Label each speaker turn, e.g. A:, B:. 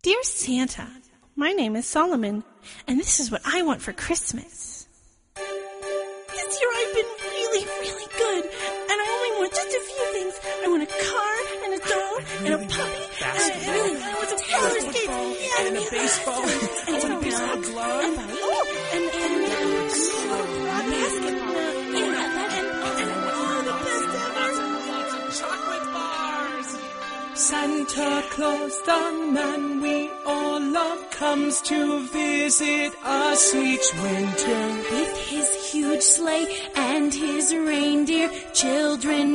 A: Dear Santa, my name is Solomon, and this is what I want for Christmas. This year I've been really, really good, and I only want just a few things. I want a car, and a dog, and a puppy, and I want some roller skates,
B: and a baseball,
A: and a baseball glove, and a basketball, and the best ever.
B: Lots of chocolate bars.
C: Santa Claus, the man we all love, comes to visit us each winter.
D: With his huge sleigh and his reindeer, children